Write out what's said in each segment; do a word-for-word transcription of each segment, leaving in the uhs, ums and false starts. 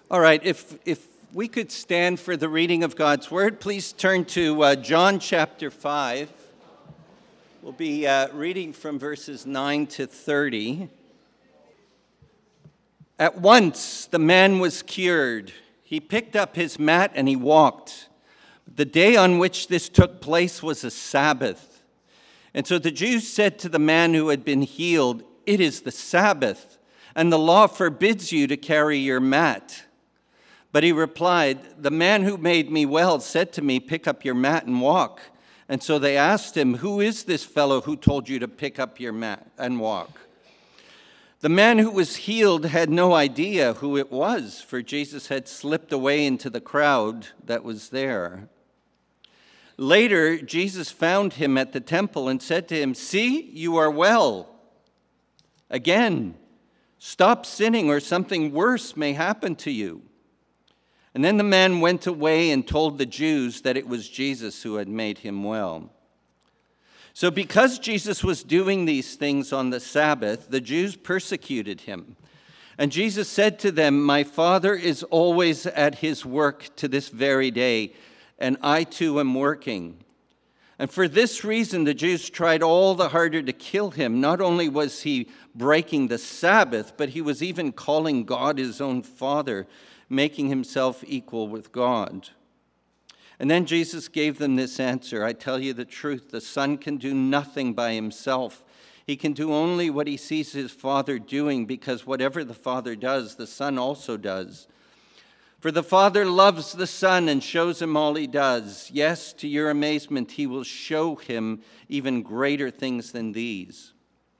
All right, if if we could stand for the reading of God's Word, please turn to uh, John chapter five. We'll be uh, reading from verses nine to thirty. At once the man was cured. He picked up his mat and he walked. The day on which this took place was a Sabbath. And so the Jews said to the man who had been healed, "It is the Sabbath, and the law forbids you to carry your mat." But he replied, "The man who made me well said to me, 'Pick up your mat and walk.' And so they asked him, 'Who is this fellow who told you to pick up your mat and walk?' The man who was healed had no idea who it was, for Jesus had slipped away into the crowd that was there. Later, Jesus found him at the temple and said to him, 'See, you are well. Again, stop sinning or something worse may happen to you.' And then the man went away and told the Jews that it was Jesus who had made him well. So because Jesus was doing these things on the Sabbath, the Jews persecuted him. And Jesus said to them, 'My Father is always at his work to this very day, and I too am working.' And for this reason, the Jews tried all the harder to kill him. Not only was he breaking the Sabbath, but he was even calling God his own Father, making himself equal with God. And then Jesus gave them this answer, 'I tell you the truth, the Son can do nothing by himself. He can do only what he sees his Father doing, because whatever the Father does, the Son also does. For the Father loves the Son and shows him all he does. Yes, to your amazement, he will show him even greater things than these.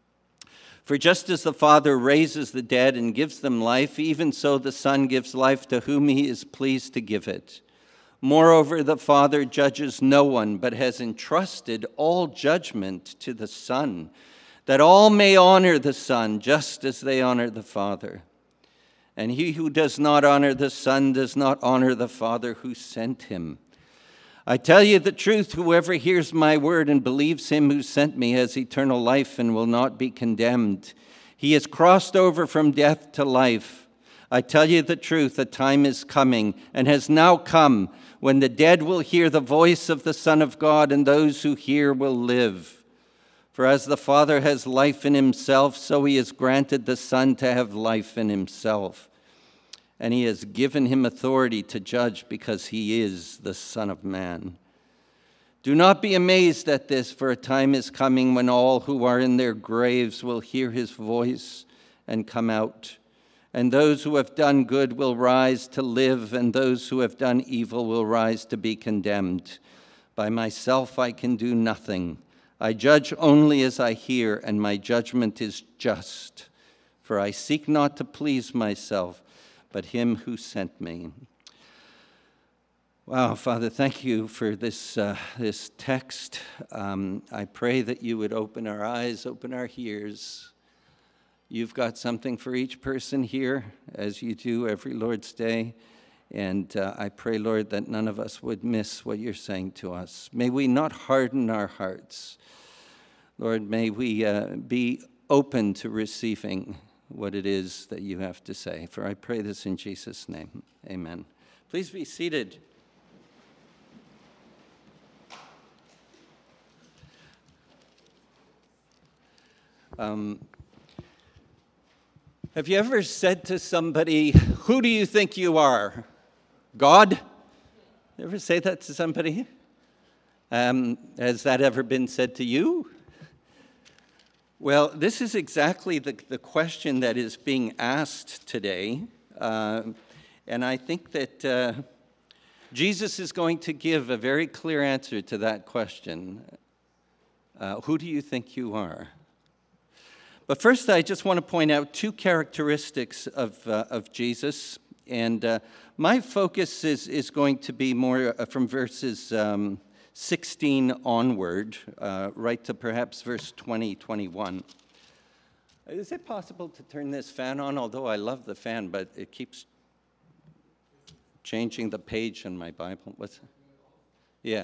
For just as the Father raises the dead and gives them life, even so the Son gives life to whom he is pleased to give it. Moreover, the Father judges no one, but has entrusted all judgment to the Son, that all may honor the Son just as they honor the Father. And he who does not honor the Son does not honor the Father who sent him. I tell you the truth, whoever hears my word and believes him who sent me has eternal life and will not be condemned. He has crossed over from death to life. I tell you the truth, a time is coming and has now come when the dead will hear the voice of the Son of God, and those who hear will live. For as the Father has life in himself, so he has granted the Son to have life in himself. And he has given him authority to judge because he is the Son of Man. Do not be amazed at this, for a time is coming when all who are in their graves will hear his voice and come out. And those who have done good will rise to live, and those who have done evil will rise to be condemned. By myself I can do nothing. I judge only as I hear, and my judgment is just. For I seek not to please myself, but him who sent me." Wow, Father, thank you for this uh, this text. Um, I pray that you would open our eyes, open our ears. You've got something for each person here, as you do every Lord's Day. And uh, I pray, Lord, that none of us would miss what you're saying to us. May we not harden our hearts. Lord, may we uh, be open to receiving what it is that you have to say. For I pray this in Jesus' name. Amen. Please be seated. Um, have you ever said to somebody, "Who do you think you are? God?" You ever say that to somebody? Um, has that ever been said to you? Well, this is exactly the, the question that is being asked today. Uh, and I think that uh, Jesus is going to give a very clear answer to that question. Uh, who do you think you are? But first, I just want to point out two characteristics of, uh, of Jesus. And uh, my focus is, is going to be more uh, from verses Um, sixteen onward, uh, right to perhaps verse twenty, twenty-one. Is it possible to turn this fan on? Although I love the fan, but it keeps changing the page in my Bible. What's it? Yeah.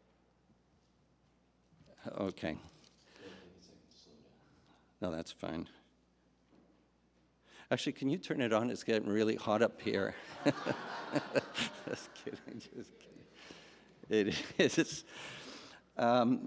Okay. No, that's fine. Actually, can you turn it on? It's getting really hot up here. Just kidding, just kidding. It is. Um,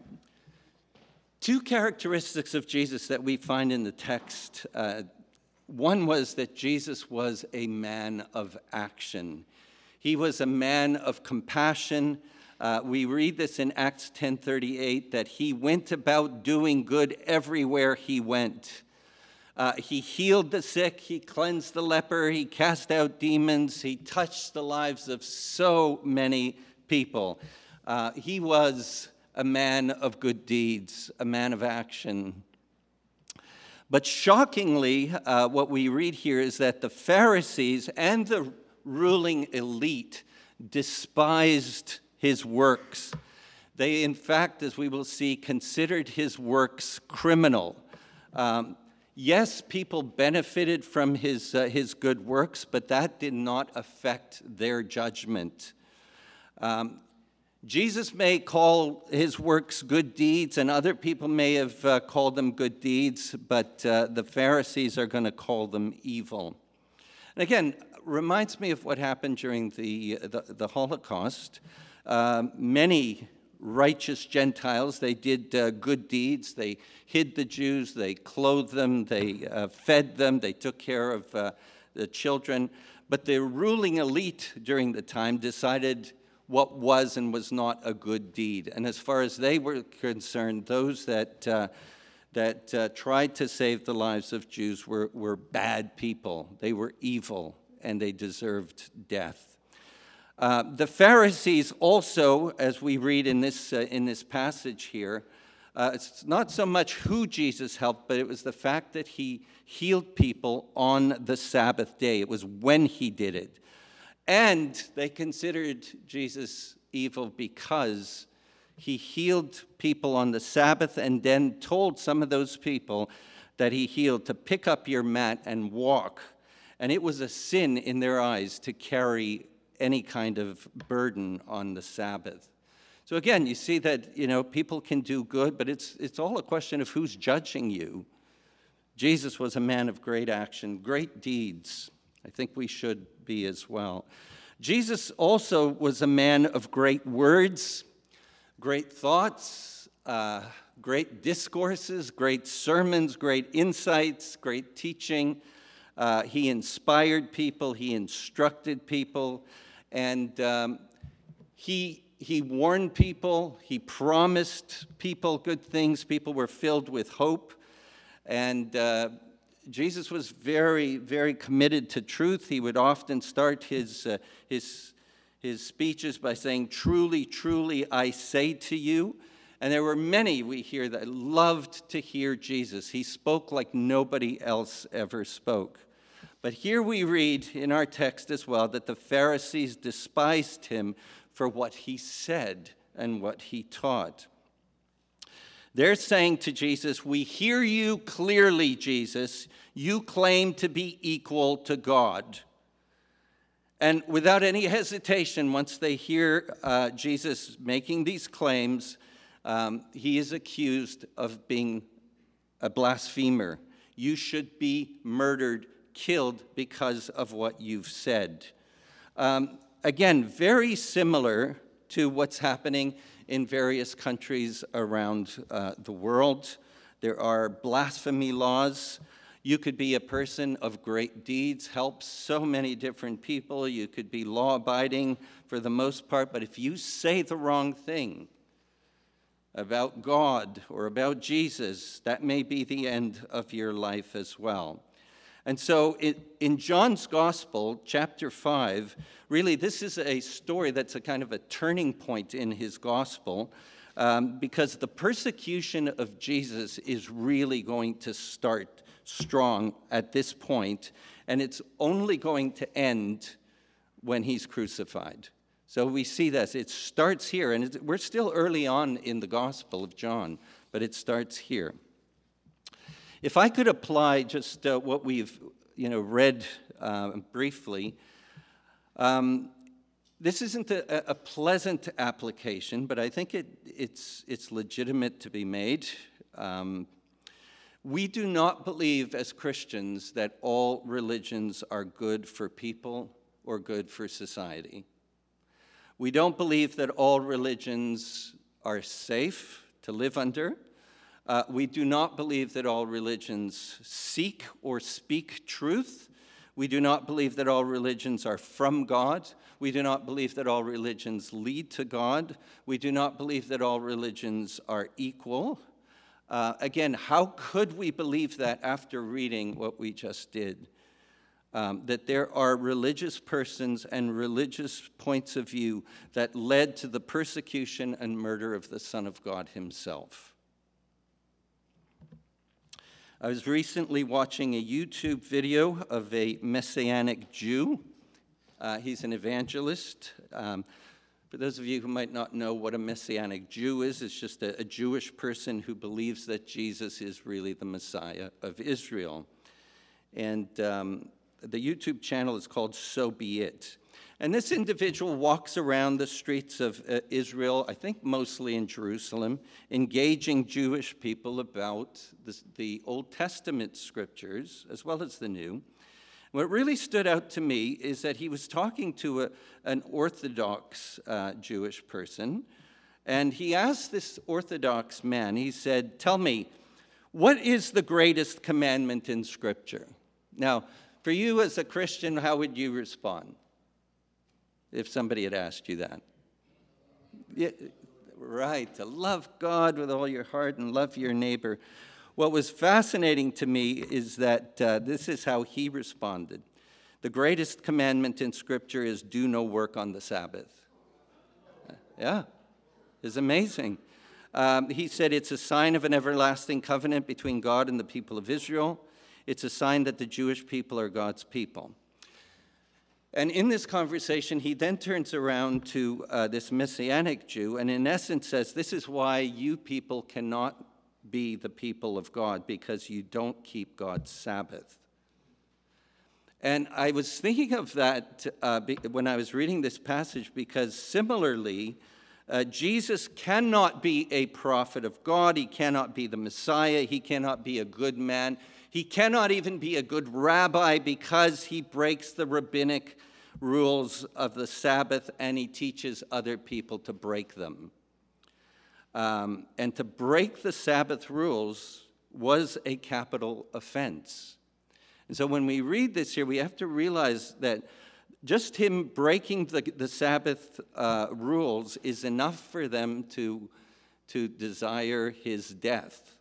two characteristics of Jesus that we find in the text. Uh, one was that Jesus was a man of action. He was a man of compassion. Uh, we read this in Acts ten thirty-eight, that he went about doing good everywhere he went. Uh, he healed the sick, he cleansed the leper, he cast out demons, he touched the lives of so many people. Uh, he was a man of good deeds, a man of action. But shockingly, uh, what we read here is that the Pharisees and the ruling elite despised his works. They, in fact, as we will see, considered his works criminal. Um, Yes, people benefited from his, uh, his good works, but that did not affect their judgment. Um, Jesus may call his works good deeds, and other people may have uh, called them good deeds, but uh, the Pharisees are going to call them evil. And again, reminds me of what happened during the, the, the Holocaust. Uh, many righteous Gentiles, they did uh, good deeds. They hid the Jews, they clothed them, they uh, fed them, they took care of uh, the children. But the ruling elite during the time decided what was and was not a good deed. And as far as they were concerned, those that uh, that uh, tried to save the lives of Jews were, were bad people. They were evil, and they deserved death. Uh, the Pharisees also, as we read in this, uh, in this passage here, uh, it's not so much who Jesus helped, but it was the fact that he healed people on the Sabbath day. It was when he did it. And they considered Jesus evil because he healed people on the Sabbath and then told some of those people that he healed to pick up your mat and walk. And it was a sin in their eyes to carry any kind of burden on the Sabbath. So again, you see that, you know, people can do good, but it's it's all a question of who's judging you. Jesus was a man of great action, great deeds. I think we should be as well. Jesus also was a man of great words, great thoughts, uh, great discourses, great sermons, great insights, great teaching. Uh, he inspired people, he instructed people. And um, he, he warned people, he promised people good things. People were filled with hope. And uh, Jesus was very, very committed to truth. He would often start his, uh, his, his speeches by saying, "Truly, truly, I say to you." And there were many we hear that loved to hear Jesus. He spoke like nobody else ever spoke. But here we read in our text as well that the Pharisees despised him for what he said and what he taught. They're saying to Jesus, "We hear you clearly, Jesus. You claim to be equal to God." And without any hesitation, once they hear uh, Jesus making these claims, um, he is accused of being a blasphemer. You should be murdered, killed because of what you've said. Um, again, very similar to what's happening in various countries around uh, the world. There are blasphemy laws. You could be a person of great deeds, help so many different people. You could be law-abiding for the most part, but if you say the wrong thing about God or about Jesus, that may be the end of your life as well. And so it, in John's Gospel, chapter five, really this is a story that's a kind of a turning point in his gospel, um, because the persecution of Jesus is really going to start strong at this point, and it's only going to end when he's crucified. So we see this. It starts here, and it's, we're still early on in the Gospel of John, but it starts here. If I could apply just uh, what we've, you know, read uh, briefly, um, this isn't a, a pleasant application, but I think it, it's it's legitimate to be made. Um, We do not believe as Christians that all religions are good for people or good for society. We don't believe that all religions are safe to live under. Uh, we do not believe that all religions seek or speak truth. We do not believe that all religions are from God. We do not believe that all religions lead to God. We do not believe that all religions are equal. Uh, again, how could we believe that after reading what we just did? Um, that there are religious persons and religious points of view that led to the persecution and murder of the Son of God himself. I was recently watching a YouTube video of a Messianic Jew. Uh, he's an evangelist. Um, for those of you who might not know what a Messianic Jew is, it's just a, a Jewish person who believes that Jesus is really the Messiah of Israel. And um, the YouTube channel is called So Be It. And this individual walks around the streets of uh, Israel, I think mostly in Jerusalem, engaging Jewish people about the, the Old Testament scriptures, as well as the New. What really stood out to me is that he was talking to a, an Orthodox uh, Jewish person, and he asked this Orthodox man, he said, "Tell me, what is the greatest commandment in Scripture?" Now, for you as a Christian, how would you respond if somebody had asked you that? Yeah, right, to love God with all your heart and love your neighbor. What was fascinating to me is that uh, this is how he responded. The greatest commandment in Scripture is do no work on the Sabbath. Yeah, it's amazing. Um, he said it's a sign of an everlasting covenant between God and the people of Israel. It's a sign that the Jewish people are God's people. And in this conversation, he then turns around to uh, this Messianic Jew and in essence says, this is why you people cannot be the people of God, because you don't keep God's Sabbath. And I was thinking of that uh, when I was reading this passage, because similarly, uh, Jesus cannot be a prophet of God. He cannot be the Messiah. He cannot be a good man. He cannot even be a good rabbi because he breaks the rabbinic rules of the Sabbath and he teaches other people to break them. Um, and to break the Sabbath rules was a capital offense. And so when we read this here, we have to realize that just him breaking the, the Sabbath uh, rules is enough for them to, to desire his death.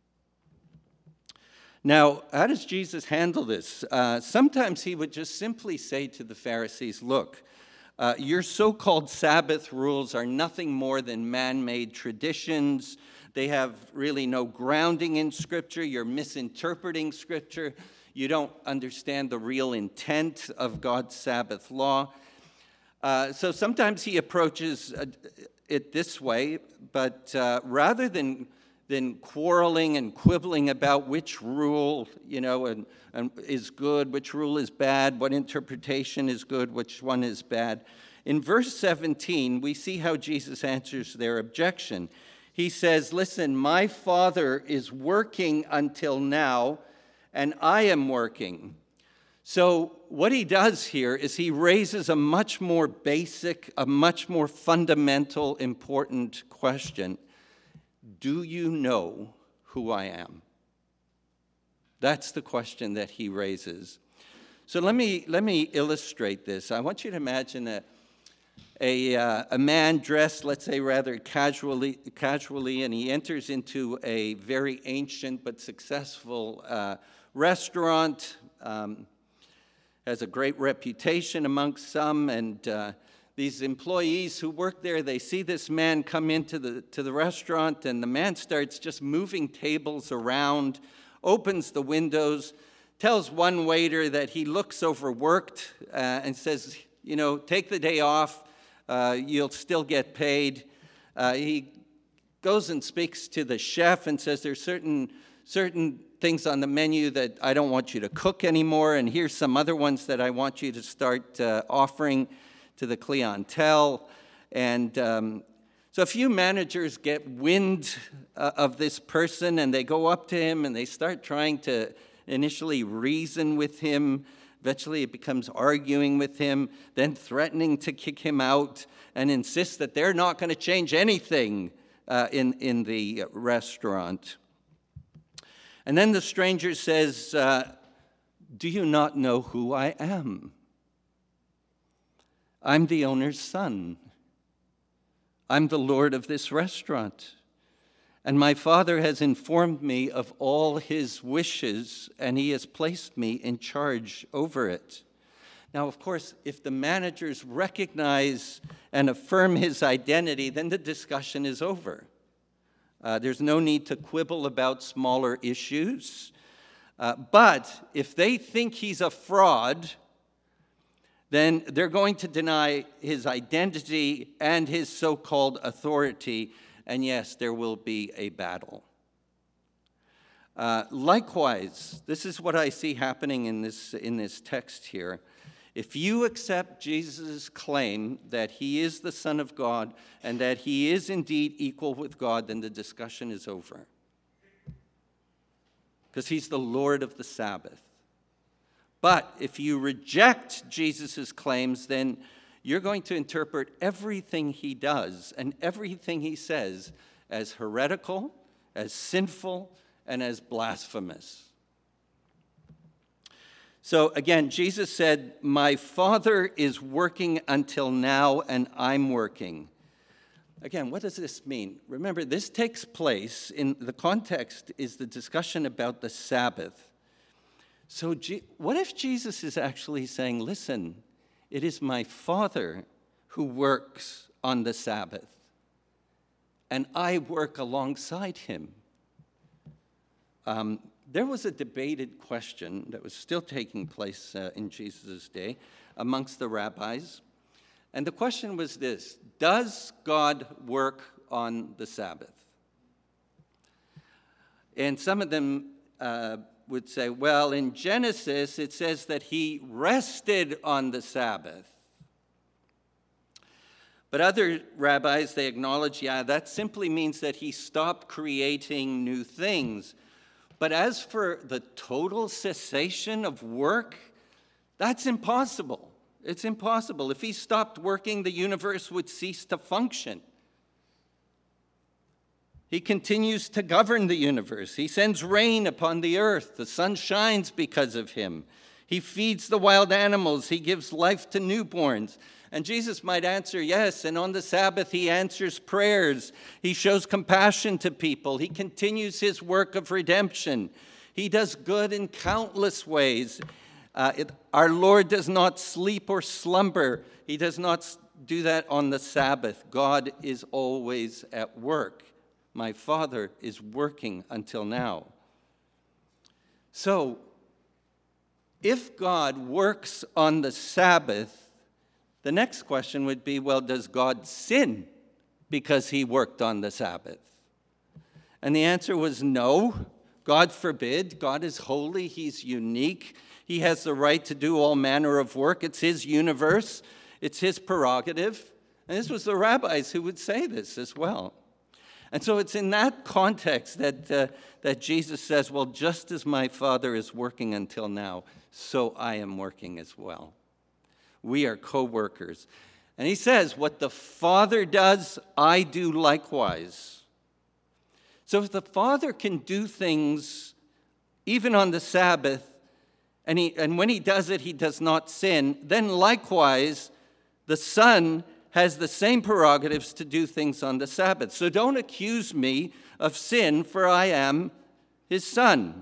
Now, how does Jesus handle this? Uh, sometimes he would just simply say to the Pharisees, look, Uh, your so-called Sabbath rules are nothing more than man-made traditions. They have really no grounding in Scripture. You're misinterpreting Scripture. You don't understand the real intent of God's Sabbath law. Uh, so sometimes he approaches uh, it this way, but uh, rather than than quarreling and quibbling about which rule, you know, and, and is good, which rule is bad, what interpretation is good, which one is bad. In verse seventeen, we see how Jesus answers their objection. He says, listen, my Father is working until now, and I am working. So what he does here is he raises a much more basic, a much more fundamental, important question. Do you know who I am? That's the question that he raises. So let me let me illustrate this. I want you to imagine a a, uh, a man dressed, let's say, rather casually, casually, and he enters into a very ancient but successful uh, restaurant. Um, has a great reputation amongst some, and uh, these employees who work there, they see this man come into the, to the restaurant, and the man starts just moving tables around, opens the windows, tells one waiter that he looks overworked, uh, and says, you know, take the day off, uh, you'll still get paid. Uh, he goes and speaks to the chef and says, there's certain, certain things on the menu that I don't want you to cook anymore, and here's some other ones that I want you to start uh, offering to the clientele. And um, So a few managers get wind uh, of this person, and they go up to him and they start trying to initially reason with him. Eventually it becomes arguing with him, then threatening to kick him out, and insist that they're not going to change anything uh, in, in the restaurant. And then the stranger says, uh, do you not know who I am? I'm the owner's son. I'm the Lord of this restaurant. And my Father has informed me of all his wishes, and he has placed me in charge over it. Now, of course, if the managers recognize and affirm his identity, then the discussion is over. Uh, there's no need to quibble about smaller issues. Uh, but if they think he's a fraud, then they're going to deny his identity and his so-called authority, and yes, there will be a battle. Uh, likewise, this is what I see happening in this, in this text here. If you accept Jesus' claim that he is the Son of God and that he is indeed equal with God, then the discussion is over. Because he's the Lord of the Sabbath. But if you reject Jesus' claims, then you're going to interpret everything he does and everything he says as heretical, as sinful, and as blasphemous. So again, Jesus said, my Father is working until now, and I'm working. Again, what does this mean? Remember, this takes place in the context is the discussion about the Sabbath. So G- what if Jesus is actually saying, listen, it is my Father who works on the Sabbath, and I work alongside him? Um, there was a debated question that was still taking place uh, in Jesus' day amongst the rabbis. And the question was this: does God work on the Sabbath? And some of them uh, would say, well, in Genesis, it says that he rested on the Sabbath. But other rabbis, they acknowledge, yeah, that simply means that he stopped creating new things. But as for the total cessation of work, that's impossible. It's impossible. If he stopped working, the universe would cease to function. He continues to govern the universe. He sends rain upon the earth. The sun shines because of him. He feeds the wild animals. He gives life to newborns. And Jesus might answer, yes, and on the Sabbath he answers prayers. He shows compassion to people. He continues his work of redemption. He does good in countless ways. Uh, it, our Lord does not sleep or slumber. He does not do that on the Sabbath. God is always at work. My Father is working until now. So, if God works on the Sabbath, the next question would be, well, does God sin because he worked on the Sabbath? And the answer was no. God forbid. God is holy. He's unique. He has the right to do all manner of work. It's his universe. It's his prerogative. And this was the rabbis who would say this as well. And so it's in that context that, uh, that Jesus says, well, just as my Father is working until now, so I am working as well. We are co-workers. And he says, what the Father does, I do likewise. So if the Father can do things even on the Sabbath, and, he, and when he does it, he does not sin, then likewise, the Son has the same prerogatives to do things on the Sabbath. So don't accuse me of sin, for I am his Son.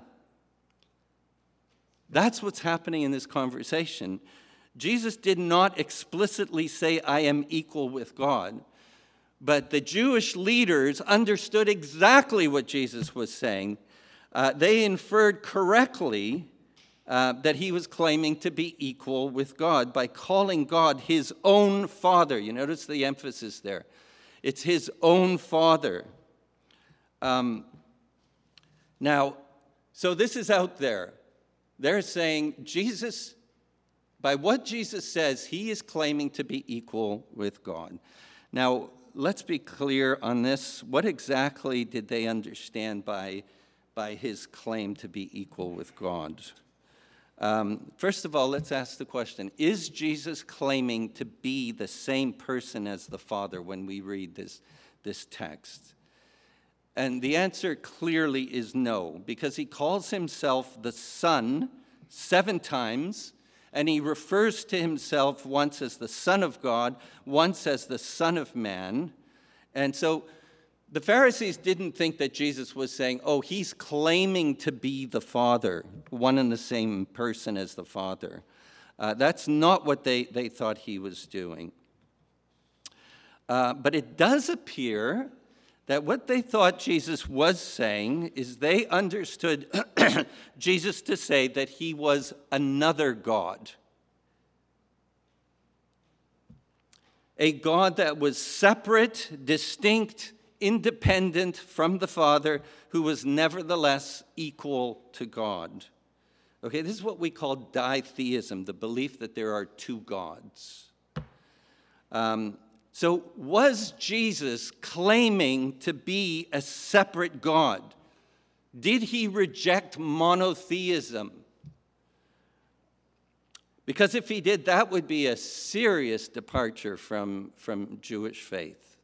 That's what's happening in this conversation. Jesus did not explicitly say, I am equal with God. But the Jewish leaders understood exactly what Jesus was saying. Uh, they inferred correctly uh, that he was claiming to be equal with God by calling God his own Father. You notice the emphasis there. It's his own Father. Um, now, so this is out there. They're saying Jesus, by what Jesus says, he is claiming to be equal with God. Now, let's be clear on this. What exactly did they understand by, by his claim to be equal with God? Um, first of all, let's ask the question, is Jesus claiming to be the same person as the Father when we read this, this text? And the answer clearly is no, because he calls himself the Son seven times, and he refers to himself once as the Son of God, once as the Son of Man. And so the Pharisees didn't think that Jesus was saying, oh, he's claiming to be the Father, one and the same person as the Father. Uh, that's not what they, they thought he was doing. Uh, but it does appear that what they thought Jesus was saying is they understood Jesus to say that he was another God. A God that was separate, distinct, independent from the Father, who was nevertheless equal to God. Okay, this is what we call ditheism, the belief that there are two gods. Um, So was Jesus claiming to be a separate God? Did he reject monotheism? Because if he did, that would be a serious departure from, from Jewish faith.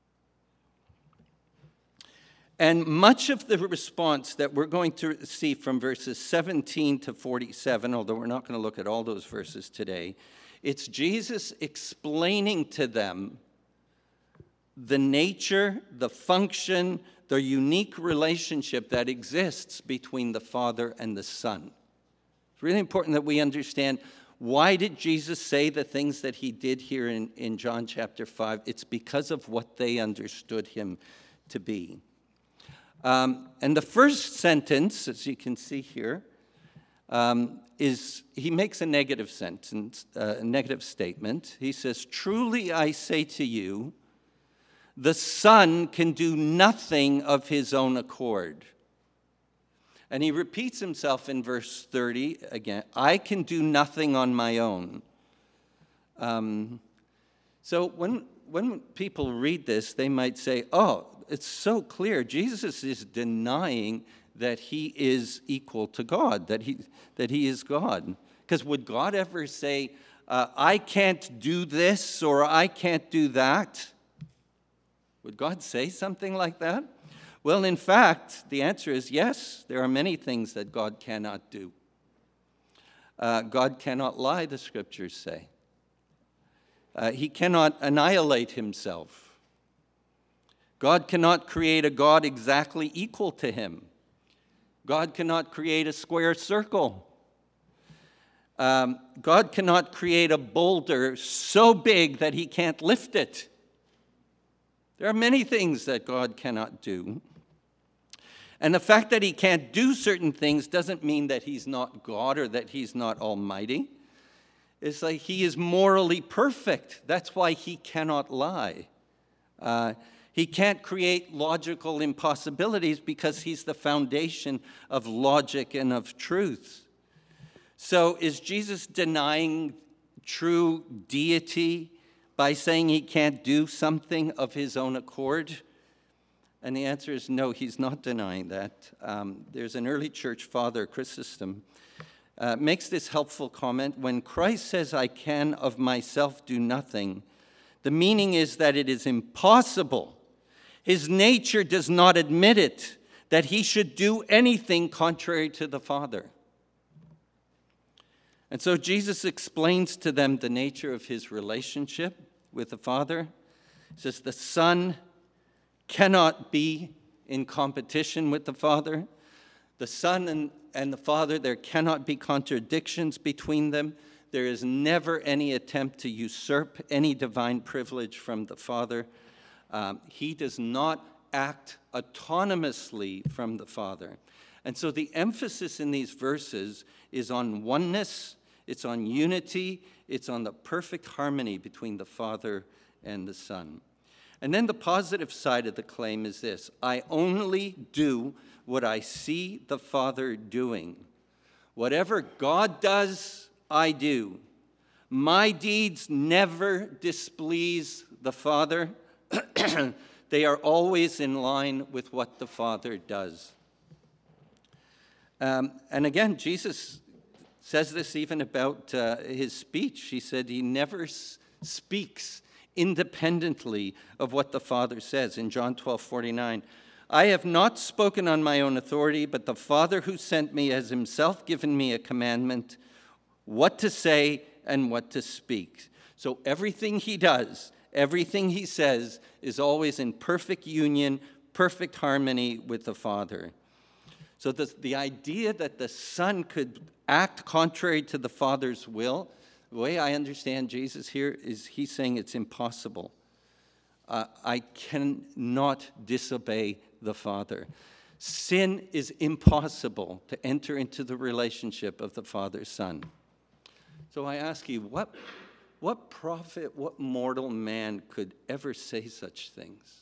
And much of the response that we're going to see from verses seventeen to forty-seven, although we're not going to look at all those verses today, it's Jesus explaining to them the nature, the function, the unique relationship that exists between the Father and the Son. It's really important that we understand, why did Jesus say the things that he did here in, in John chapter five? It's because of what they understood him to be. Um, and the first sentence, as you can see here, um, is he makes a negative sentence, uh, a negative statement. He says, "Truly I say to you, the Son can do nothing of his own accord." And he repeats himself in verse thirty again, "I can do nothing on my own." Um, so when, when people read this, they might say, oh, it's so clear. Jesus is denying that he is equal to God, that he, that he is God. Because would God ever say, uh, I can't do this or I can't do that? Would God say something like that? Well, in fact, the answer is yes. There are many things that God cannot do. Uh, God cannot lie, the scriptures say. Uh, he cannot annihilate himself. God cannot create a God exactly equal to him. God cannot create a square circle. Um, God cannot create a boulder so big that he can't lift it. There are many things that God cannot do. And the fact that he can't do certain things doesn't mean that he's not God or that he's not almighty. It's like he is morally perfect. That's why he cannot lie. Uh, he can't create logical impossibilities because he's the foundation of logic and of truth. So is Jesus denying true deity by saying he can't do something of his own accord? And the answer is no, he's not denying that. Um, there's an early church father, Chrysostom, uh, makes this helpful comment. When Christ says, I can of myself do nothing, the meaning is that it is impossible. His nature does not admit it, that he should do anything contrary to the Father. And so Jesus explains to them the nature of his relationship with the Father. He says the Son cannot be in competition with the Father. The Son and, and the Father, there cannot be contradictions between them. There is never any attempt to usurp any divine privilege from the Father. Um, he does not act autonomously from the Father. And so the emphasis in these verses is on oneness, it's on unity, it's on the perfect harmony between the Father and the Son. And then the positive side of the claim is this: I only do what I see the Father doing. Whatever God does, I do. My deeds never displease the Father. They are always in line with what the Father does. Um, and again, Jesus says this even about uh, his speech. He said he never s- speaks independently of what the Father says. In John twelve forty-nine, I have not spoken on my own authority, but the Father who sent me has himself given me a commandment, what to say and what to speak. So everything he does, everything he says, is always in perfect union, perfect harmony with the Father. So the, the idea that the Son could act contrary to the Father's will, the way I understand Jesus here is he's saying it's impossible. Uh, I cannot disobey the Father. Sin is impossible to enter into the relationship of the Father-Son. So I ask you, what, what prophet, what mortal man could ever say such things?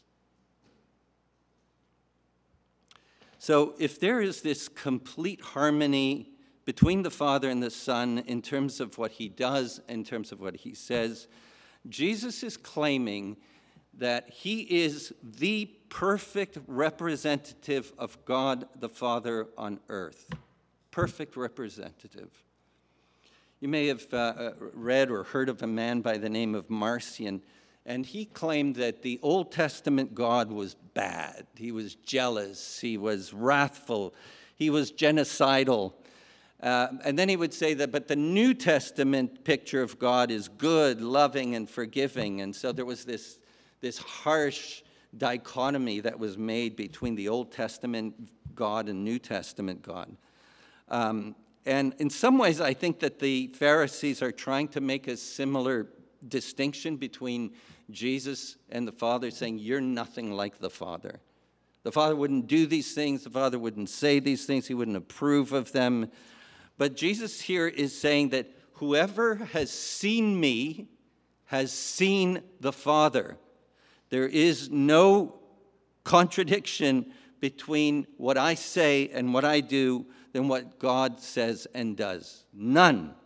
So if there is this complete harmony between the Father and the Son in terms of what he does, in terms of what he says, Jesus is claiming that he is the perfect representative of God the Father on earth. Perfect representative. You may have uh, read or heard of a man by the name of Marcion, and he claimed that the Old Testament God was bad. He was jealous, he was wrathful, he was genocidal. Uh, and then he would say that, but the New Testament picture of God is good, loving, and forgiving. And so there was this, this harsh dichotomy that was made between the Old Testament God and New Testament God. Um, and in some ways, I think that the Pharisees are trying to make a similar distinction between Jesus and the Father, saying, you're nothing like the Father. The Father wouldn't do these things. The Father wouldn't say these things. He wouldn't approve of them. But Jesus here is saying that whoever has seen me has seen the Father. There is no contradiction between what I say and what I do than what God says and does. None.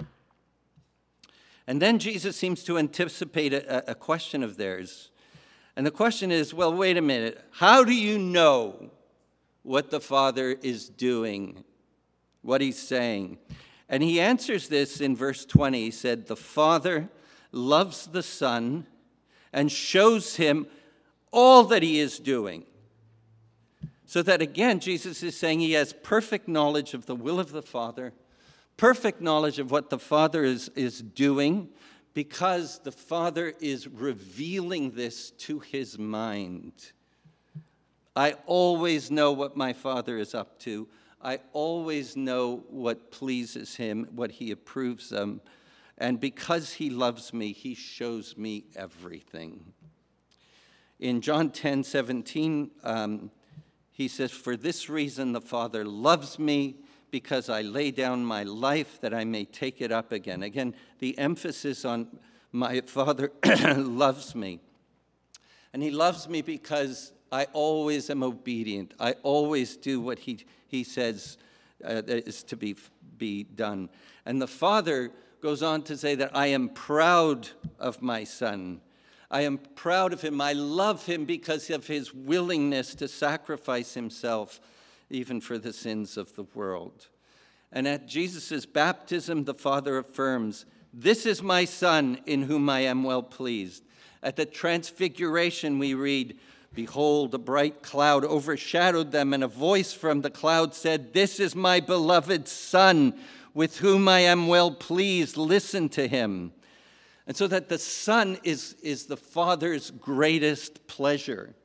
And then Jesus seems to anticipate a, a question of theirs. And the question is, well, wait a minute. How do you know what the Father is doing, what he's saying? And he answers this in verse twenty. He said, the Father loves the Son and shows him all that he is doing. So that again, Jesus is saying he has perfect knowledge of the will of the Father, perfect knowledge of what the Father is, is doing, because the Father is revealing this to his mind. I always know what my Father is up to. I always know what pleases him, what he approves of. And because he loves me, he shows me everything. In John ten seventeen, um, he says, for this reason the Father loves me, because I lay down my life that I may take it up again. Again, the emphasis on my Father loves me. And he loves me because I always am obedient. I always do what he, he says uh, is to be, be done. And the Father goes on to say that I am proud of my Son. I am proud of him. I love him because of his willingness to sacrifice himself even for the sins of the world. And at Jesus' baptism, the Father affirms, this is my Son in whom I am well pleased. At the transfiguration, we read, behold, a bright cloud overshadowed them, and a voice from the cloud said, this is my beloved Son, with whom I am well pleased. Listen to him. And so that the Son is, is the Father's greatest pleasure.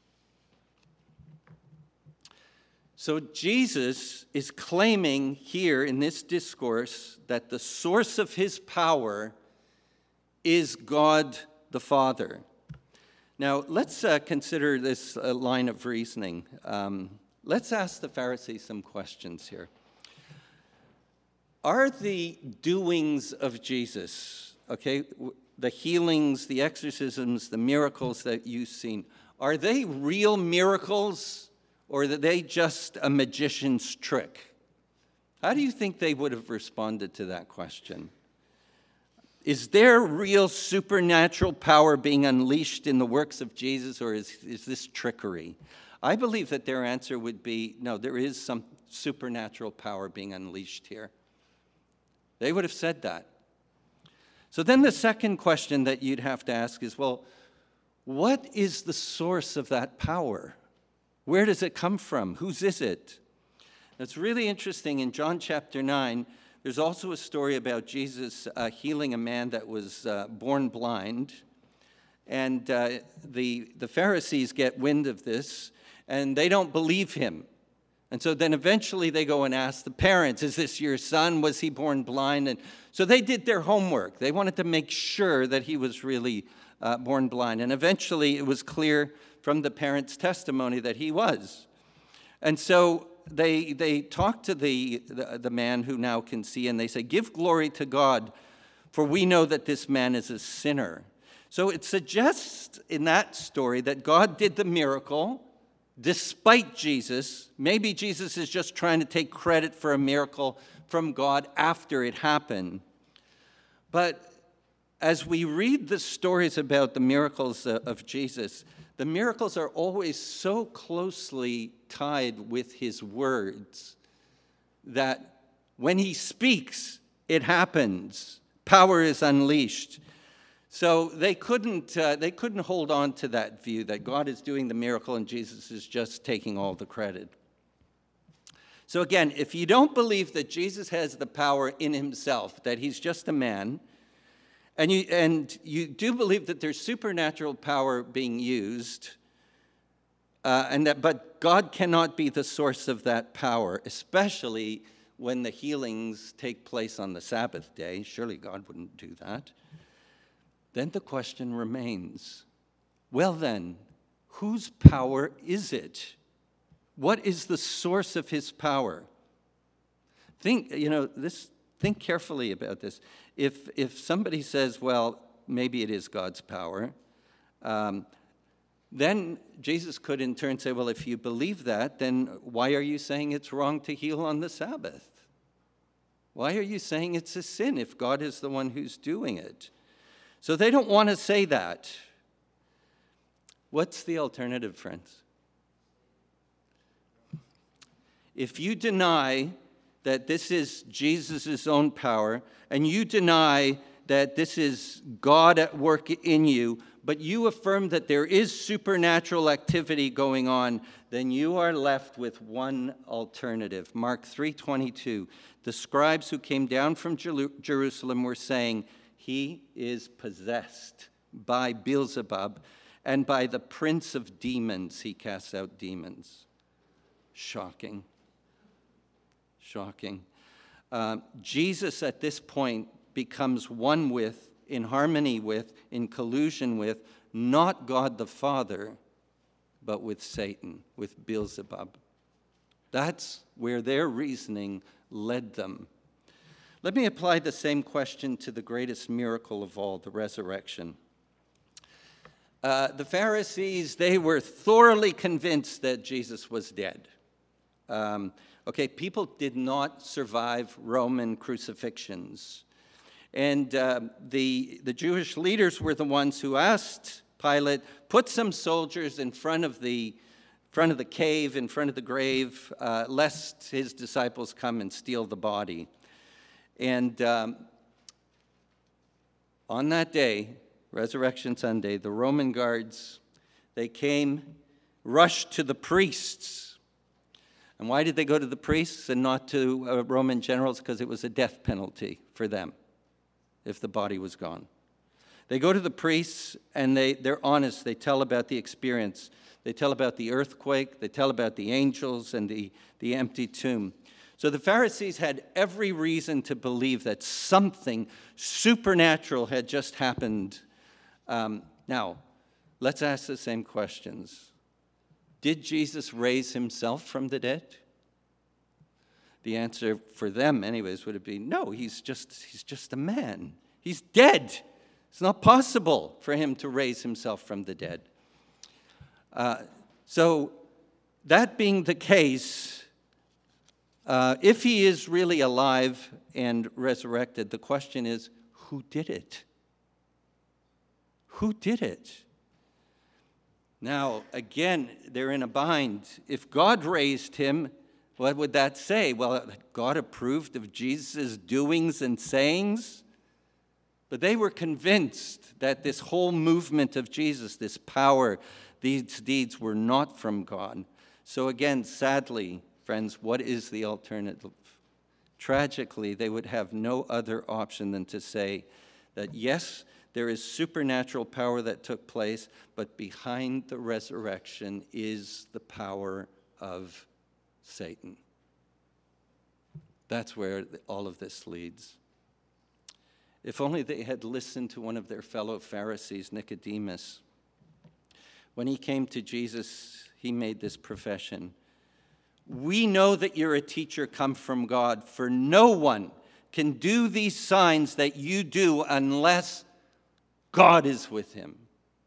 So Jesus is claiming here in this discourse that the source of his power is God the Father. Now, let's uh, consider this uh, line of reasoning. Um, let's ask the Pharisees some questions here. Are the doings of Jesus, okay, the healings, the exorcisms, the miracles that you've seen, are they real miracles, or are they just a magician's trick? How do you think they would have responded to that question? Is there real supernatural power being unleashed in the works of Jesus, or is, is this trickery? I believe that their answer would be, no, there is some supernatural power being unleashed here. They would have said that. So then the second question that you'd have to ask is, well, what is the source of that power? Where does it come from? Whose is it? It's really interesting. In John chapter nine, there's also a story about Jesus uh, healing a man that was uh, born blind. And uh, the, the Pharisees get wind of this, and they don't believe him. And so then eventually they go and ask the parents, is this your son? Was he born blind? And so they did their homework. They wanted to make sure that he was really uh, born blind. And eventually it was clear from the parents' testimony that he was. And so they they talk to the, the, the man who now can see, and they say, give glory to God, for we know that this man is a sinner. So it suggests in that story that God did the miracle despite Jesus. Maybe Jesus is just trying to take credit for a miracle from God after it happened. But as we read the stories about the miracles of Jesus, the miracles are always so closely tied with his words that when he speaks, it happens. Power is unleashed. So they couldn't, uh, they couldn't hold on to that view that God is doing the miracle and Jesus is just taking all the credit. So again, if you don't believe that Jesus has the power in himself, that he's just a man, and you, and you do believe that there's supernatural power being used, uh, and that, but God cannot be the source of that power, especially when the healings take place on the Sabbath day. Surely God wouldn't do that. Then the question remains, well then, whose power is it? What is the source of his power? Think, you know, this, think carefully about this. If, if somebody says, well, maybe it is God's power, um, then Jesus could in turn say, well, if you believe that, then why are you saying it's wrong to heal on the Sabbath? Why are you saying it's a sin if God is the one who's doing it? So they don't want to say that. What's the alternative, friends? If you deny that this is Jesus' own power, and you deny that this is God at work in you, but you affirm that there is supernatural activity going on, then you are left with one alternative. Mark three twenty-two, the scribes who came down from Jerusalem were saying, he is possessed by Beelzebub, and by the prince of demons he casts out demons. Shocking. Shocking. Uh, Jesus at this point becomes one with, in harmony with, in collusion with, not God the Father, but with Satan, with Beelzebub. That's where their reasoning led them. Let me apply the same question to the greatest miracle of all, the resurrection. Uh, the Pharisees, they were thoroughly convinced that Jesus was dead. Um, okay, people did not survive Roman crucifixions. And uh, the, the Jewish leaders were the ones who asked Pilate, put some soldiers in front of the, front of the cave, in front of the grave, uh, lest his disciples come and steal the body. And um, on that day, Resurrection Sunday, the Roman guards, they came, rushed to the priests. And why did they go to the priests and not to uh, Roman generals? Because it was a death penalty for them if the body was gone. They go to the priests, and they, they're honest. They tell about the experience. They tell about the earthquake. They tell about the angels and the, the empty tomb. So the Pharisees had every reason to believe that something supernatural had just happened. Um, now, let's ask the same questions. Did Jesus raise himself from the dead? The answer for them, anyways, would have been, no, he's just, he's just a man. He's dead. It's not possible for him to raise himself from the dead. Uh, so that being the case, Uh, if he is really alive and resurrected, the question is, who did it? Who did it? Now, again, they're in a bind. If God raised him, what would that say? Well, God approved of Jesus' doings and sayings. But they were convinced that this whole movement of Jesus, this power, these deeds were not from God. So again, sadly, friends, what is the alternative? Tragically, they would have no other option than to say that yes, there is supernatural power that took place, but behind the resurrection is the power of Satan. That's where all of this leads. If only they had listened to one of their fellow Pharisees, Nicodemus. When he came to Jesus, he made this profession. We know that you're a teacher come from God, for no one can do these signs that you do unless God is with him.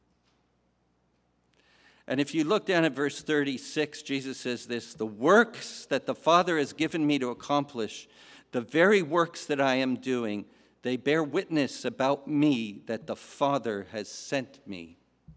And if you look down at verse thirty-six, Jesus says this, the works that the Father has given me to accomplish, the very works that I am doing, they bear witness about me that the Father has sent me.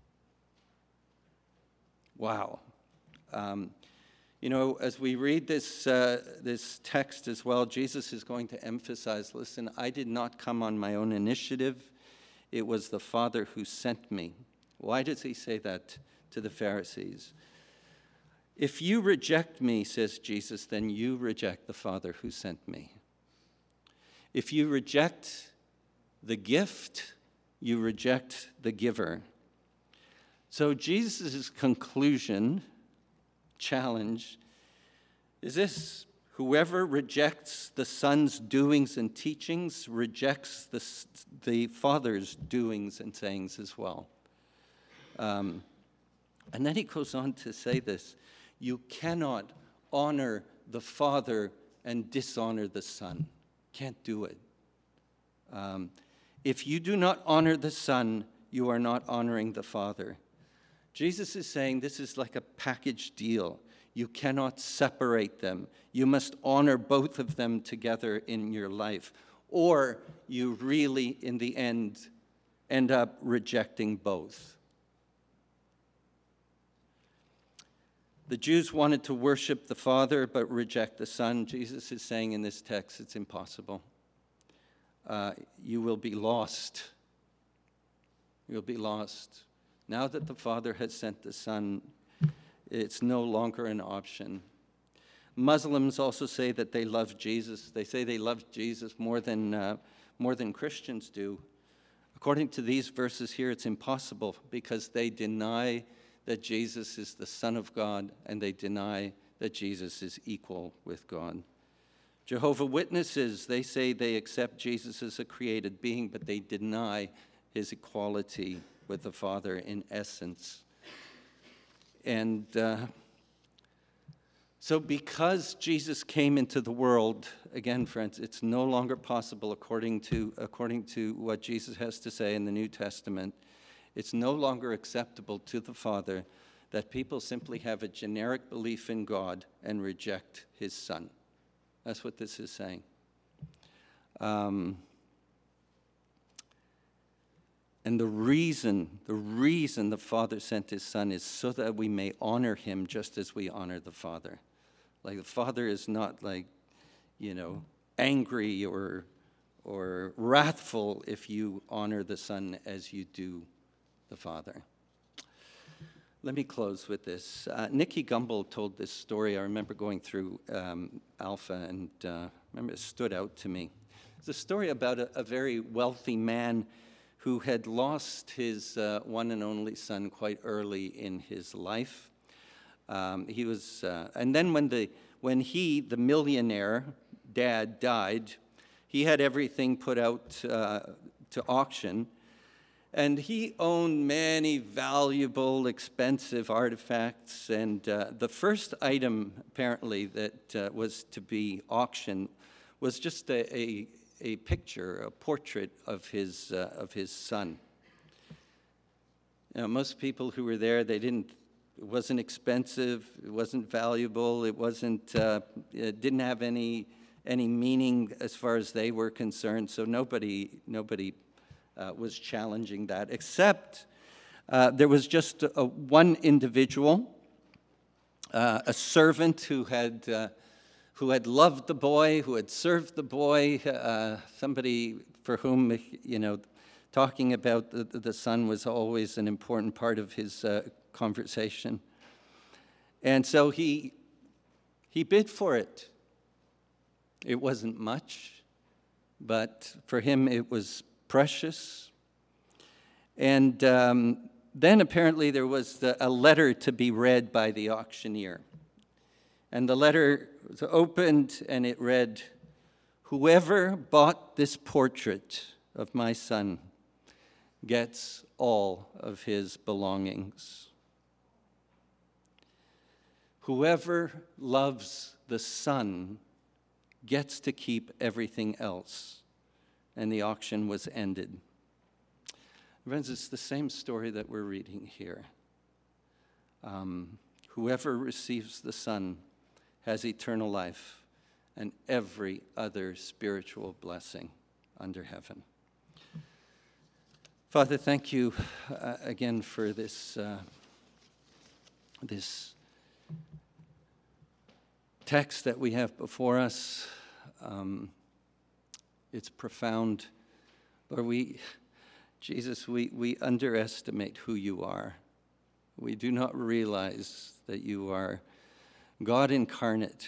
Wow. Um, you know, as we read this, uh, this text as well, Jesus is going to emphasize, listen, I did not come on my own initiative. It was the Father who sent me. Why does he say that to the Pharisees? If you reject me, says Jesus, then you reject the Father who sent me. If you reject the gift, you reject the giver. So Jesus' conclusion, challenge, is this: whoever rejects the Son's doings and teachings rejects the, the Father's doings and sayings as well. Um, and then he goes on to say this: you cannot honor the Father and dishonor the Son. Can't do it. Um, if you do not honor the Son, you are not honoring the Father. Jesus is saying this is like a package deal. You cannot separate them. You must honor both of them together in your life, or you really, in the end, end up rejecting both. The Jews wanted to worship the Father but reject the Son. Jesus is saying in this text, it's impossible. Uh, you will be lost. You'll be lost. Now that the Father has sent the Son, it's no longer an option. Muslims also say that they love Jesus. They say they love Jesus more than, uh, more than Christians do. According to these verses here, it's impossible because they deny that Jesus is the Son of God, and they deny that Jesus is equal with God. Jehovah's Witnesses, they say they accept Jesus as a created being, but they deny his equality with the Father in essence. And uh, so because Jesus came into the world, again, friends, it's no longer possible, according to, according to what Jesus has to say in the New Testament, it's no longer acceptable to the Father that people simply have a generic belief in God and reject his Son. That's what this is saying. Um, and the reason, the reason the Father sent his Son is so that we may honor him just as we honor the Father. Like the Father is not like, you know, angry or, or wrathful if you honor the Son as you do the Father. Let me close with this. Uh, Nicky Gumbel told this story. I remember going through um, Alpha, and uh, remember it stood out to me. It's a story about a, a very wealthy man who had lost his uh, one and only son quite early in his life. Um, he was, uh, and then when the when he, the millionaire dad, died, he had everything put out uh, to auction. And he owned many valuable, expensive artifacts. And uh, the first item, apparently, that uh, was to be auctioned was just a, a, a picture, a portrait of his, uh, of his son. You know, most people who were there, they didn't, it wasn't expensive, it wasn't valuable, it wasn't, uh, it didn't have any, any meaning as far as they were concerned. So nobody, nobody uh, was challenging that, except uh, there was just a, a one individual, uh, a servant who had uh, who had loved the boy, who had served the boy, uh, somebody for whom, you know, talking about the, the son was always an important part of his uh, conversation. And so he he bid for it. It wasn't much, but for him it was precious. And um, then apparently there was the, a letter to be read by the auctioneer. And the letter was opened and it read, "Whoever bought this portrait of my son gets all of his belongings. Whoever loves the son gets to keep everything else." And the auction was ended. Friends, it's the same story that we're reading here. Um, whoever receives the son has eternal life and every other spiritual blessing under heaven. Father, thank you uh, again for this, uh, this text that we have before us. Um, it's profound. Lord, we, Jesus, we, we underestimate who you are. We do not realize that you are God incarnate.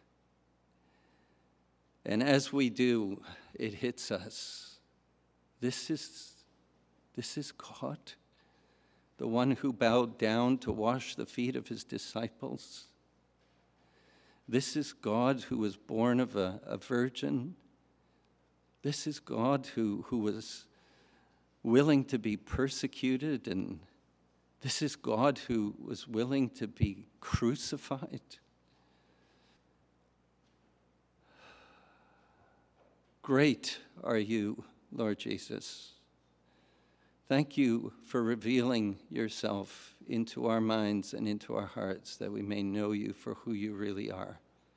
And as we do, it hits us. This is, this is God, the one who bowed down to wash the feet of his disciples. This is God who was born of a, a virgin. This is God who, who was willing to be persecuted, and this is God who was willing to be crucified. Great are you, Lord Jesus. Thank you for revealing yourself into our minds and into our hearts, that we may know you for who you really are.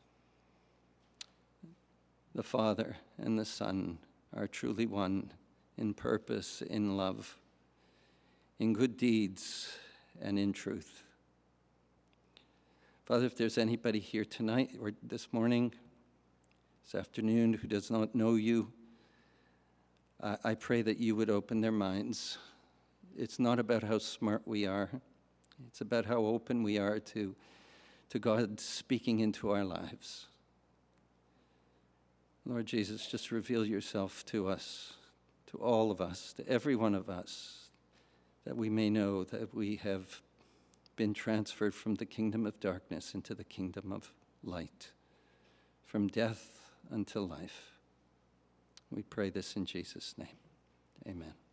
The Father and the Son are truly one in purpose, in love, in good deeds, and in truth. Father, if there's anybody here tonight or this morning, this afternoon, who does not know you, I, I pray that you would open their minds. It's not about how smart we are. It's about how open we are to, to God speaking into our lives. Lord Jesus, just reveal yourself to us, to all of us, to every one of us, that we may know that we have been transferred from the kingdom of darkness into the kingdom of light, from death unto life. We pray this in Jesus' name. Amen.